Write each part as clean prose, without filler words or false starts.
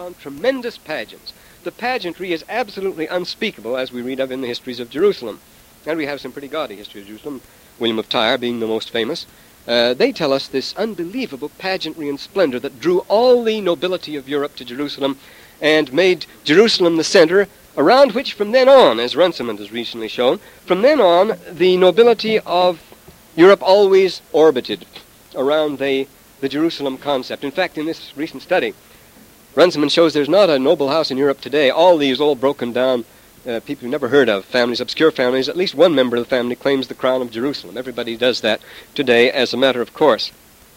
tremendous pageants. The pageantry is absolutely unspeakable, as we read of in the histories of Jerusalem. And we have some pretty gaudy history of Jerusalem, William of Tyre being the most famous. They tell us this unbelievable pageantry and splendor that drew all the nobility of Europe to Jerusalem and made Jerusalem the center around which from then on, as Runciman has recently shown, from then on the nobility of Europe always orbited around the Jerusalem concept. In fact, in this recent study, Runciman shows there's not a noble house in Europe today. All these old broken down people you've never heard of, families, obscure families, at least one member of the family claims the crown of Jerusalem. Everybody does that today as a matter of course.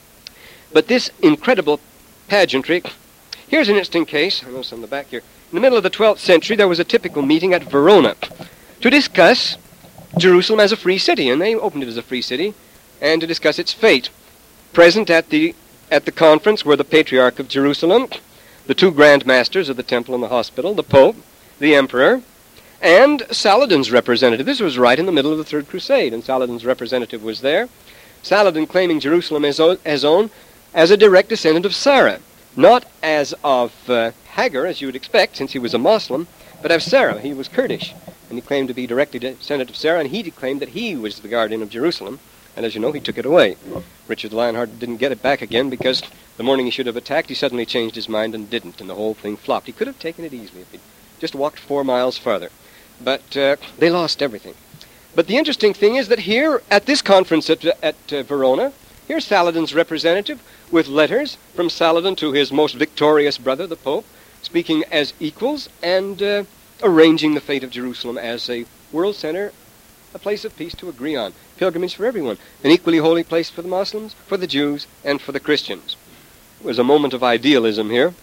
But this incredible pageantry, here's an interesting case. I notice on the back here. In the middle of the 12th century, there was a typical meeting at Verona to discuss Jerusalem as a free city, and they opened it as a free city, and to discuss its fate. Present at the conference were the Patriarch of Jerusalem, the two Grand Masters of the Temple and the Hospital, the Pope, the Emperor, and Saladin's representative. This was right in the middle of the Third Crusade, and Saladin's representative was there. Saladin claiming Jerusalem as own as a direct descendant of Sarah, not as of Hagar, as you would expect, since he was a Muslim, but of Sarah. He was Kurdish, and he claimed to be directly descendant of Sarah, and he claimed that he was the guardian of Jerusalem, and as you know, he took it away. Richard Lionheart didn't get it back again because the morning he should have attacked, he suddenly changed his mind and didn't, and the whole thing flopped. He could have taken it easily if he'd just walked 4 miles farther. But they lost everything. But the interesting thing is that here, at this conference at Verona, here's Saladin's representative with letters from Saladin to his most victorious brother, the Pope, speaking as equals and arranging the fate of Jerusalem as a world center, a place of peace to agree on, pilgrimage for everyone, an equally holy place for the Muslims, for the Jews, and for the Christians. It was a moment of idealism here.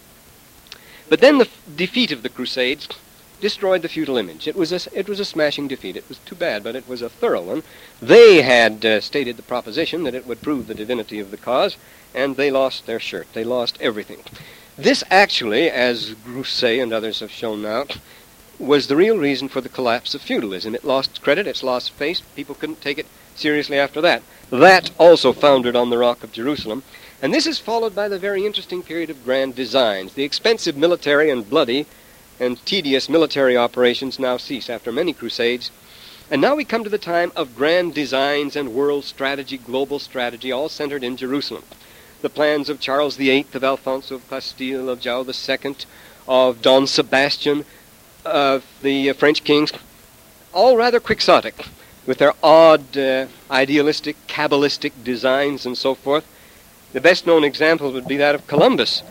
But then the defeat of the Crusades destroyed the feudal image. It was a smashing defeat. It was too bad, but it was a thorough one. They had stated the proposition that it would prove the divinity of the cause, and they lost their shirt. They lost everything. This actually, as Grousset and others have shown now, was the real reason for the collapse of feudalism. It lost credit, it's lost face, people couldn't take it seriously after that. That also foundered on the Rock of Jerusalem, and this is followed by the very interesting period of grand designs. The expensive military and bloody and tedious military operations now cease after many crusades, and now we come to the time of grand designs and world strategy, global strategy, all centered in Jerusalem. The plans of Charles VIII, of Alfonso of Castile, of João II, of Don Sebastian, of the French kings, all rather quixotic, with their odd, idealistic, Kabbalistic designs and so forth. The best known example would be that of Columbus.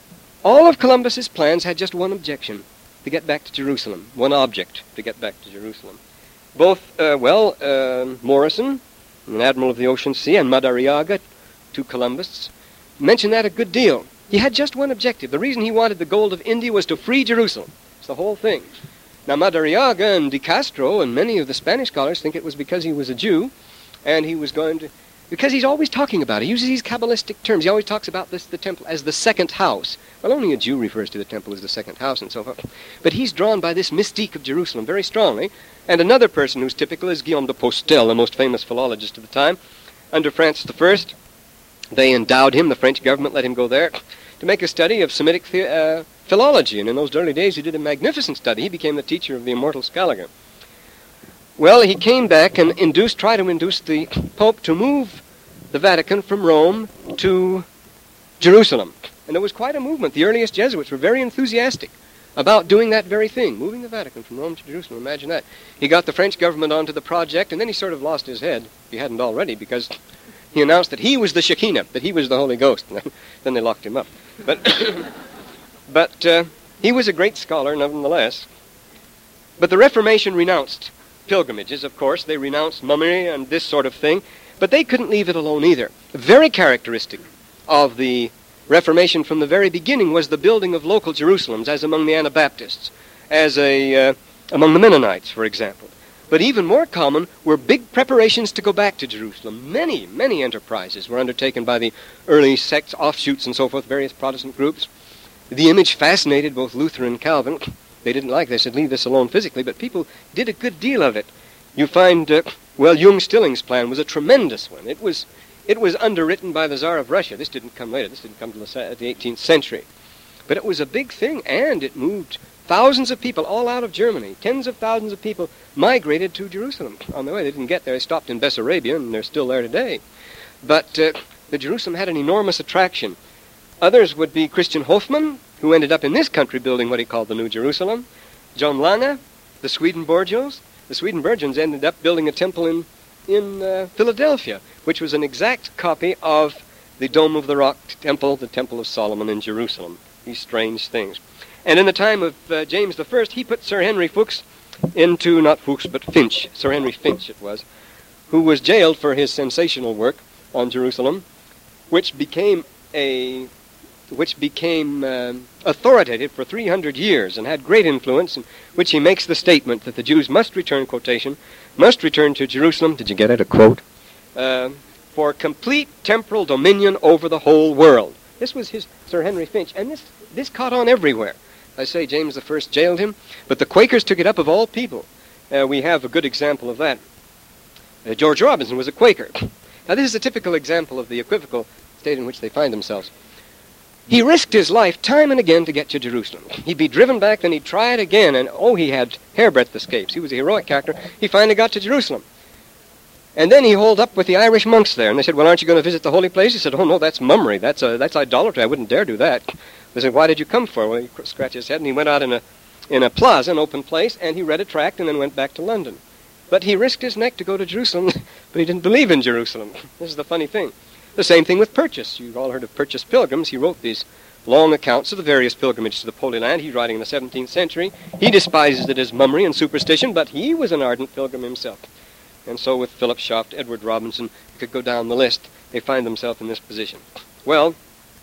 All of Columbus's plans had just one objection, to get back to Jerusalem, one object, to get back to Jerusalem. Both, Morrison, an admiral of the Ocean Sea, and Madariaga, two Columbists, mention that a good deal. He had just one objective. The reason he wanted the gold of India was to free Jerusalem. It's the whole thing. Now, Madariaga and De Castro and many of the Spanish scholars think it was because he was a Jew, and he was going to... Because he's always talking about it. He uses these Kabbalistic terms. He always talks about the temple as the second house. Well, only a Jew refers to the temple as the second house and so forth. But he's drawn by this mystique of Jerusalem very strongly. And another person who's typical is Guillaume de Postel, the most famous philologist of the time. Under Francis I, they endowed him, the French government let him go there, to make a study of Semitic philology. And in those early days, he did a magnificent study. He became the teacher of the immortal Scaliger. Well, he came back and tried to induce the Pope to move the Vatican from Rome to Jerusalem. And there was quite a movement. The earliest Jesuits were very enthusiastic about doing that very thing, moving the Vatican from Rome to Jerusalem. Imagine that. He got the French government onto the project, and then he sort of lost his head, if he hadn't already, because he announced that he was the Shekinah, that he was the Holy Ghost. Then they locked him up. But he was a great scholar, nonetheless. But the Reformation renounced pilgrimages, of course. They renounced mummery and this sort of thing, but they couldn't leave it alone either. Very characteristic of the Reformation from the very beginning was the building of local Jerusalems, as among the Anabaptists, as among the Mennonites, for example. But even more common were big preparations to go back to Jerusalem. Many, many enterprises were undertaken by the early sects, offshoots and so forth, various Protestant groups. The image fascinated both Luther and Calvin. They didn't like this, they'd leave this alone physically, but people did a good deal of it. You find, Jung Stilling's plan was a tremendous one. It was underwritten by the Tsar of Russia. This didn't come later. This didn't come until the 18th century. But it was a big thing, and it moved thousands of people all out of Germany. Tens of thousands of people migrated to Jerusalem. On the way, they didn't get there. They stopped in Bessarabia, and they're still there today. But the Jerusalem had an enormous attraction. Others would be Christian Hofmann, who ended up in this country building what he called the New Jerusalem. John Lange, the Swedenborgians. The Swedenborgians ended up building a temple in Philadelphia, which was an exact copy of the Dome of the Rock temple, the Temple of Solomon in Jerusalem. These strange things. And in the time of James I, he put Sir Henry Fuchs into, not Fuchs, but Finch, Sir Henry Finch it was, who was jailed for his sensational work on Jerusalem, which became authoritative for 300 years and had great influence, in which he makes the statement that the Jews must return, quotation, must return to Jerusalem, did you get it, a quote, for complete temporal dominion over the whole world. This was his Sir Henry Finch, and this caught on everywhere. I say James I jailed him, but the Quakers took it up of all people. We have a good example of that. George Robinson was a Quaker. Now this is a typical example of the equivocal state in which they find themselves. He risked his life time and again to get to Jerusalem. He'd be driven back, then he'd try it again, and he had hairbreadth escapes. He was a heroic character. He finally got to Jerusalem. And then he holed up with the Irish monks there, and they said, well, aren't you going to visit the holy place? He said, oh, no, that's mummery. That's idolatry. I wouldn't dare do that. They said, why did you come for? Well, he scratched his head, and he went out in a plaza, an open place, and he read a tract and then went back to London. But he risked his neck to go to Jerusalem, but he didn't believe in Jerusalem. This is the funny thing. The same thing with Purchas. You've all heard of Purchas Pilgrims. He wrote these long accounts of the various pilgrimages to the Holy Land. He's writing in the 17th century. He despises it as mummery and superstition, but he was an ardent pilgrim himself. And so with Philip Schaff, Edward Robinson, you could go down the list. They find themselves in this position. Well,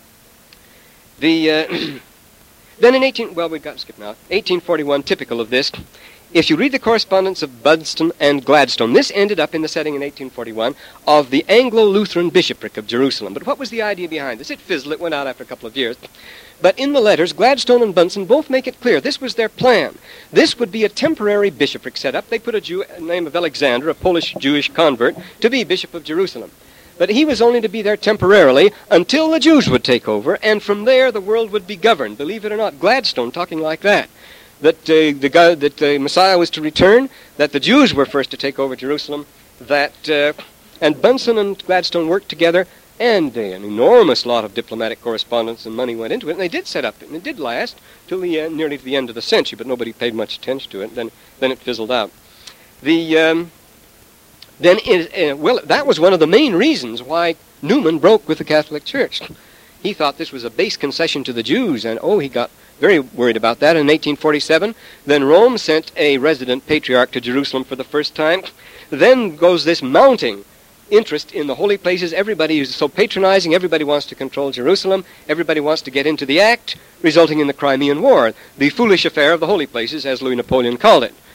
then in we've got to skip now. 1841, typical of this. If you read the correspondence of Budston and Gladstone, this ended up in the setting in 1841 of the Anglo-Lutheran bishopric of Jerusalem. But what was the idea behind this? It fizzled. It went out after a couple of years. But in the letters, Gladstone and Bunsen both make it clear this was their plan. This would be a temporary bishopric set up. They put a Jew, name of Alexander, a Polish Jewish convert, to be Bishop of Jerusalem. But he was only to be there temporarily until the Jews would take over, and from there the world would be governed. Believe it or not, Gladstone talking like that. That the Messiah was to return, that the Jews were first to take over Jerusalem, and Bunsen and Gladstone worked together, and an enormous lot of diplomatic correspondence and money went into it, and they did set up, and it did last till nearly to the end of the century, but nobody paid much attention to it. Then it fizzled out. That was one of the main reasons why Newman broke with the Catholic Church. He thought this was a base concession to the Jews, and he got very worried about that. In 1847, then Rome sent a resident patriarch to Jerusalem for the first time. Then goes this mounting interest in the holy places. Everybody is so patronizing. Everybody wants to control Jerusalem. Everybody wants to get into the act, resulting in the Crimean War, the foolish affair of the holy places, as Louis Napoleon called it.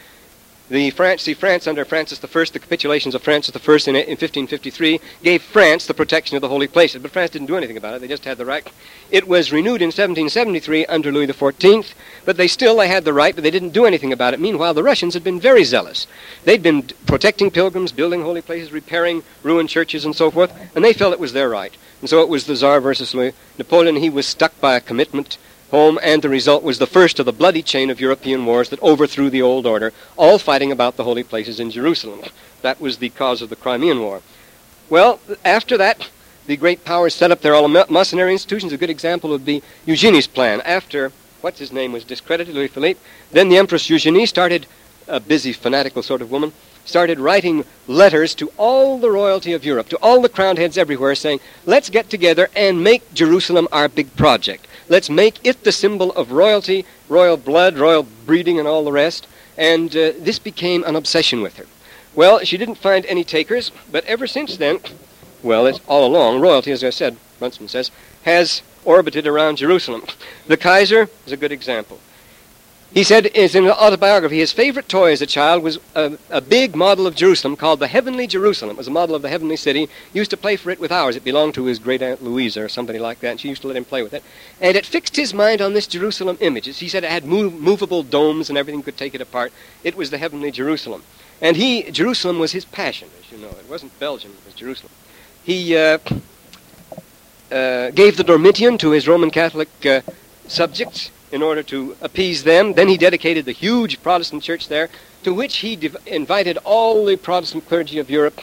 France under Francis I, the capitulations of Francis I in 1553 gave France the protection of the holy places, but France didn't do anything about it. They just had the right. It was renewed in 1773 under Louis XIV, but they had the right, but they didn't do anything about it. Meanwhile, the Russians had been very zealous. They'd been protecting pilgrims, building holy places, repairing ruined churches and so forth, and they felt it was their right. And so it was the Tsar versus Louis Napoleon. He was stuck by a commitment home, and the result was the first of the bloody chain of European wars that overthrew the old order, all fighting about the holy places in Jerusalem. That was the cause of the Crimean War. Well, after that, the great powers set up their Almocenary institutions. A good example would be Eugenie's plan. After, what's his name was discredited, Louis Philippe, then the Empress Eugenie started, a busy, fanatical sort of woman, started writing letters to all the royalty of Europe, to all the crowned heads everywhere, saying, let's get together and make Jerusalem our big project. Let's make it the symbol of royalty, royal blood, royal breeding, and all the rest. And this became an obsession with her. Well, she didn't find any takers, but ever since then, well, it's all along, royalty, as I said, Bunsen says, has orbited around Jerusalem. The Kaiser is a good example. He said, in an autobiography, his favorite toy as a child was a big model of Jerusalem called the Heavenly Jerusalem. It was a model of the Heavenly City. He used to play for it with ours. It belonged to his great-aunt Louisa or somebody like that, and she used to let him play with it. And it fixed his mind on this Jerusalem image. He said it had movable domes and everything could take it apart. It was the Heavenly Jerusalem. And Jerusalem was his passion, as you know. It wasn't Belgium, it was Jerusalem. He gave the Dormitian to his Roman Catholic subjects in order to appease them. Then he dedicated the huge Protestant church there, to which he invited all the Protestant clergy of Europe.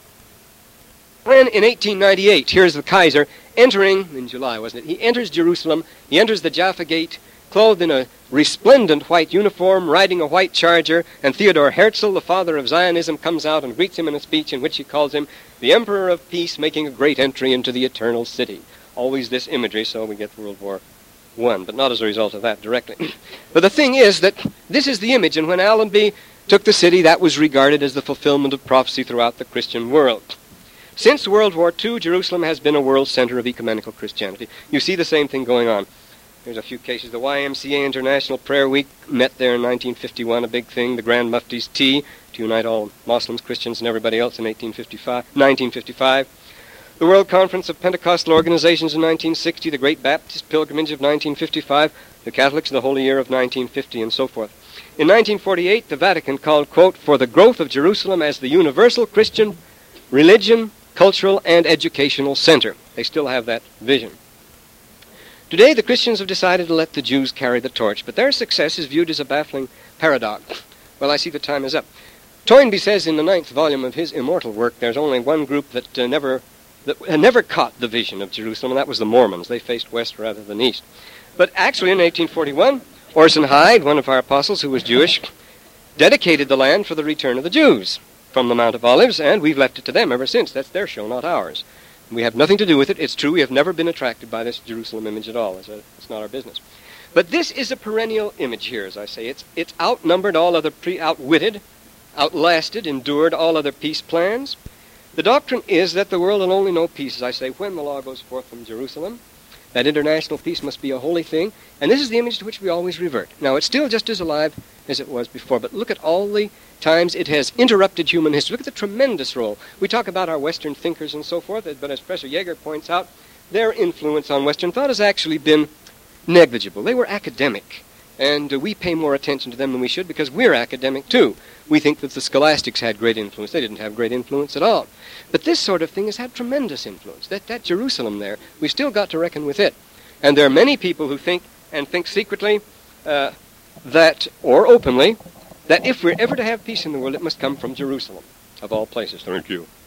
When in 1898, here's the Kaiser entering, in July wasn't it, he enters Jerusalem, he enters the Jaffa Gate, clothed in a resplendent white uniform, riding a white charger, and Theodor Herzl, the father of Zionism, comes out and greets him in a speech in which he calls him the Emperor of Peace, making a great entry into the eternal city. Always this imagery, so we get World War I, but not as a result of that directly. But the thing is that this is the image, and when Allenby took the city, that was regarded as the fulfillment of prophecy throughout the Christian world. Since World War II, Jerusalem has been a world center of ecumenical Christianity. You see the same thing going on. There's a few cases. The YMCA International Prayer Week met there in 1951, a big thing. The Grand Mufti's tea to unite all Muslims, Christians, and everybody else in 1955. The World Conference of Pentecostal Organizations in 1960, the Great Baptist Pilgrimage of 1955, the Catholics the Holy Year of 1950, and so forth. In 1948, the Vatican called, quote, for the growth of Jerusalem as the universal Christian religion, cultural, and educational center. They still have that vision. Today, the Christians have decided to let the Jews carry the torch, but their success is viewed as a baffling paradox. Well, I see the time is up. Toynbee says in the 9th volume of his immortal work, there's only one group that had never caught the vision of Jerusalem, and that was the Mormons. They faced west rather than east. But actually, in 1841, Orson Hyde, one of our apostles who was Jewish, dedicated the land for the return of the Jews from the Mount of Olives, and we've left it to them ever since. That's their show, not ours. We have nothing to do with it. It's true, we have never been attracted by this Jerusalem image at all. It's not our business. But this is a perennial image here, as I say. It's outnumbered all other outwitted, outlasted, endured all other peace plans. The doctrine is that the world will only know peace, as I say, when the law goes forth from Jerusalem. That international peace must be a holy thing, and this is the image to which we always revert. Now, it's still just as alive as it was before, but look at all the times it has interrupted human history. Look at the tremendous role. We talk about our Western thinkers and so forth, but as Professor Yeager points out, their influence on Western thought has actually been negligible. They were academic, and we pay more attention to them than we should because we're academic too. We think that the scholastics had great influence. They didn't have great influence at all. But this sort of thing has had tremendous influence. That Jerusalem there, we've still got to reckon with it. And there are many people who think, and think secretly, that, or openly, that if we're ever to have peace in the world, it must come from Jerusalem, of all places. Thank you.